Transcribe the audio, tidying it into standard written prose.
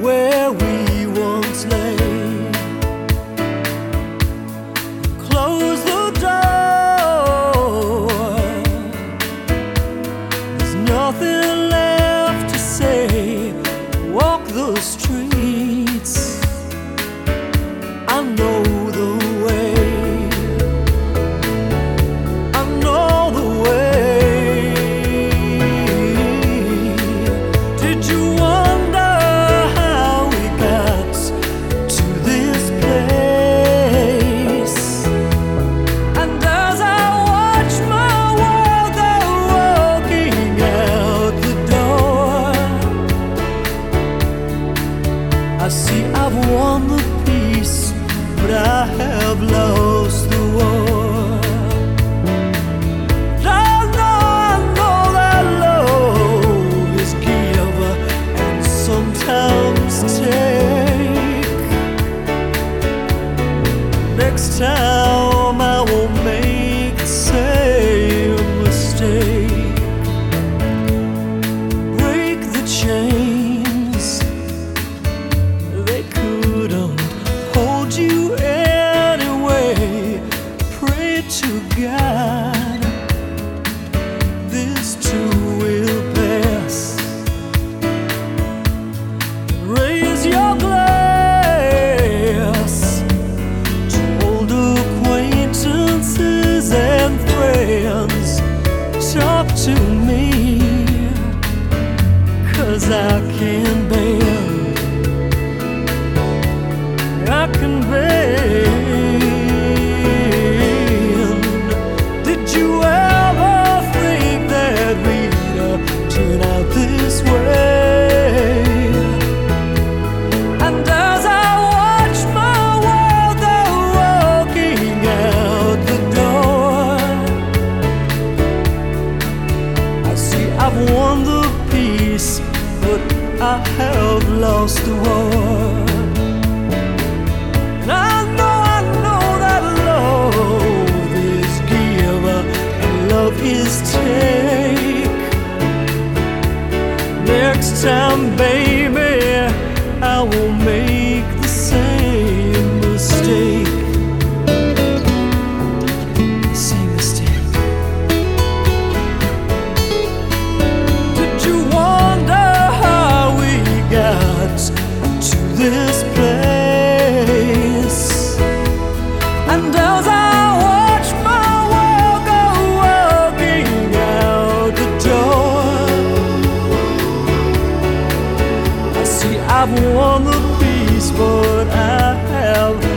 where we once lay. Close the door, there's nothing left to say. Walk the streets, I know the way. I know the way. Did you wonder how we got to this place? And as I watch my world go walking out the door, I see I've won the peace, but I have lost the war. I know that love is give and sometimes take. Next time I won't make the same mistake. Break the chains, they couldn't hold you anyway. Pray to God, this too will pass. Raise your glass to old acquaintances and friends. Talk to me, 'cause I can bend, I can bend. Did you ever think that we'd turn out this way? And as I watch my world go walking out the door, I see I've won the peace, but I have lost the war. And I know that love is give and love is take. Next time, baby, I won't make the same mistake. Same mistake. Did you wonder how we got to this place? And as I watch my world go walking out the door, I see I've won the peace, but I have